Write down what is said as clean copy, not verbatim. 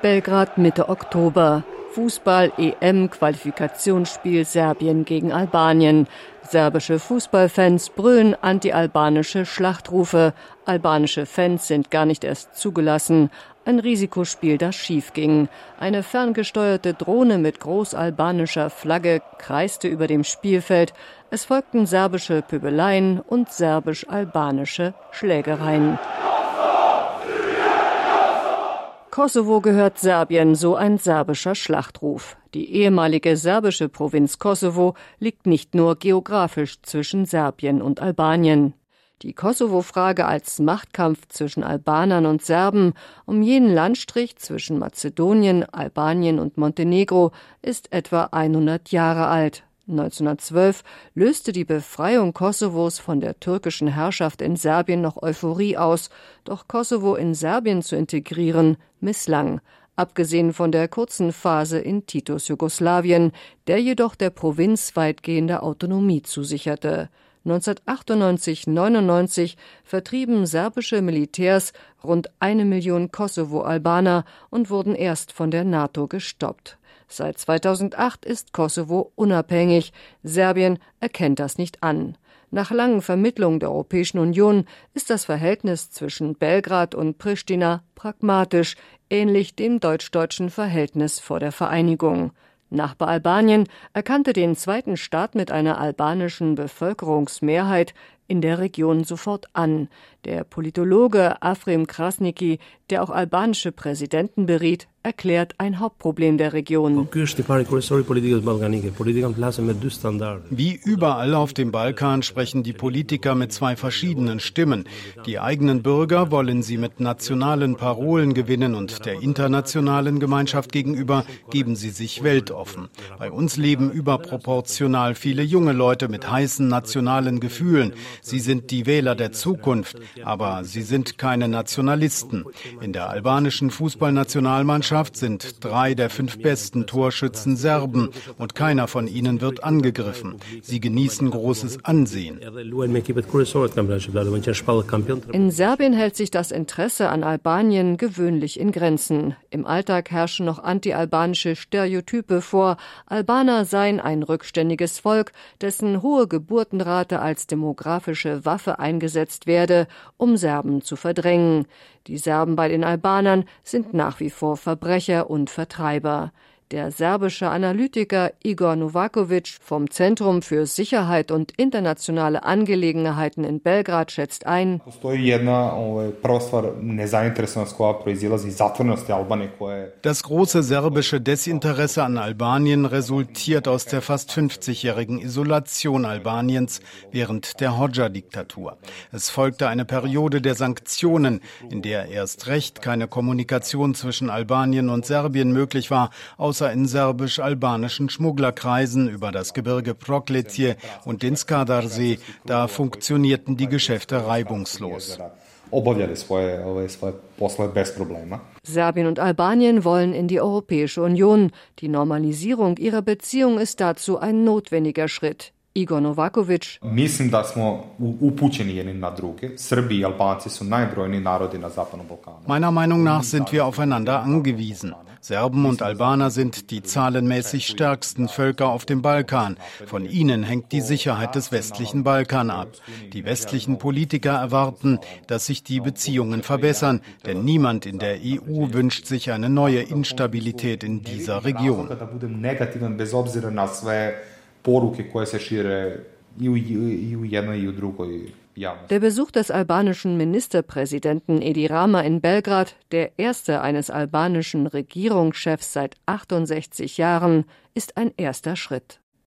Belgrad Mitte Oktober. Fußball-EM-Qualifikationsspiel Serbien gegen Albanien. Serbische Fußballfans brüllen anti-albanische Schlachtrufe. Albanische Fans sind gar nicht erst zugelassen. Ein Risikospiel, das schief ging. Eine ferngesteuerte Drohne mit großalbanischer Flagge kreiste über dem Spielfeld. Es folgten serbische Pöbeleien und serbisch-albanische Schlägereien. Kosovo gehört Serbien, so ein serbischer Schlachtruf. Die ehemalige serbische Provinz Kosovo liegt nicht nur geografisch zwischen Serbien und Albanien. Die Kosovo-Frage als Machtkampf zwischen Albanern und Serben um jenen Landstrich zwischen Mazedonien, Albanien und Montenegro ist etwa 100 Jahre alt. 1912 löste die Befreiung Kosovos von der türkischen Herrschaft in Serbien noch Euphorie aus, doch Kosovo in Serbien zu integrieren, misslang, abgesehen von der kurzen Phase in Titos Jugoslawien, der jedoch der Provinz weitgehende Autonomie zusicherte. 1998/99 vertrieben serbische Militärs rund 1 Million Kosovo-Albaner und wurden erst von der NATO gestoppt. Seit 2008 ist Kosovo unabhängig. Serbien erkennt das nicht an. Nach langen Vermittlungen der Europäischen Union ist das Verhältnis zwischen Belgrad und Pristina pragmatisch, ähnlich dem deutsch-deutschen Verhältnis vor der Vereinigung. Nachbar Albanien erkannte den zweiten Staat mit einer albanischen Bevölkerungsmehrheit in der Region sofort an. Der Politologe Afrim Krasniqi, der auch albanische Präsidenten beriet, erklärt ein Hauptproblem der Region. Wie überall auf dem Balkan sprechen die Politiker mit zwei verschiedenen Stimmen. Die eigenen Bürger wollen sie mit nationalen Parolen gewinnen und der internationalen Gemeinschaft gegenüber geben sie sich weltoffen. Bei uns leben überproportional viele junge Leute mit heißen nationalen Gefühlen. Sie sind die Wähler der Zukunft, aber sie sind keine Nationalisten. In der albanischen Fußballnationalmannschaft sind 3 der 5 besten Torschützen Serben und keiner von ihnen wird angegriffen. Sie genießen großes Ansehen. In Serbien hält sich das Interesse an Albanien gewöhnlich in Grenzen. Im Alltag herrschen noch anti-albanische Stereotype vor. Albaner seien ein rückständiges Volk, dessen hohe Geburtenrate als demografische Waffe eingesetzt werde, um Serben zu verdrängen. Die Serben bei den Albanern sind nach wie vor Verbrecher und Vertreiber. Der serbische Analytiker Igor Novakovic vom Zentrum für Sicherheit und internationale Angelegenheiten in Belgrad schätzt ein: Das große serbische Desinteresse an Albanien resultiert aus der fast 50-jährigen Isolation Albaniens während der Hodja-Diktatur. Es folgte eine Periode der Sanktionen, in der erst recht keine Kommunikation zwischen Albanien und Serbien möglich war, außer in serbisch-albanischen Schmugglerkreisen über das Gebirge Prokletje und den Skadarsee. Da funktionierten die Geschäfte reibungslos. Serbien und Albanien wollen in die Europäische Union. Die Normalisierung ihrer Beziehung ist dazu ein notwendiger Schritt. Igor Novakovic: Meiner Meinung nach sind wir aufeinander angewiesen. Serben und Albaner sind die zahlenmäßig stärksten Völker auf dem Balkan. Von ihnen hängt die Sicherheit des westlichen Balkan ab. Die westlichen Politiker erwarten, dass sich die Beziehungen verbessern, denn niemand in der EU wünscht sich eine neue Instabilität in dieser Region. Der Besuch des albanischen Ministerpräsidenten Edi Rama in Belgrad, der erste eines albanischen Regierungschefs seit 68 Jahren, ist ein erster Schritt.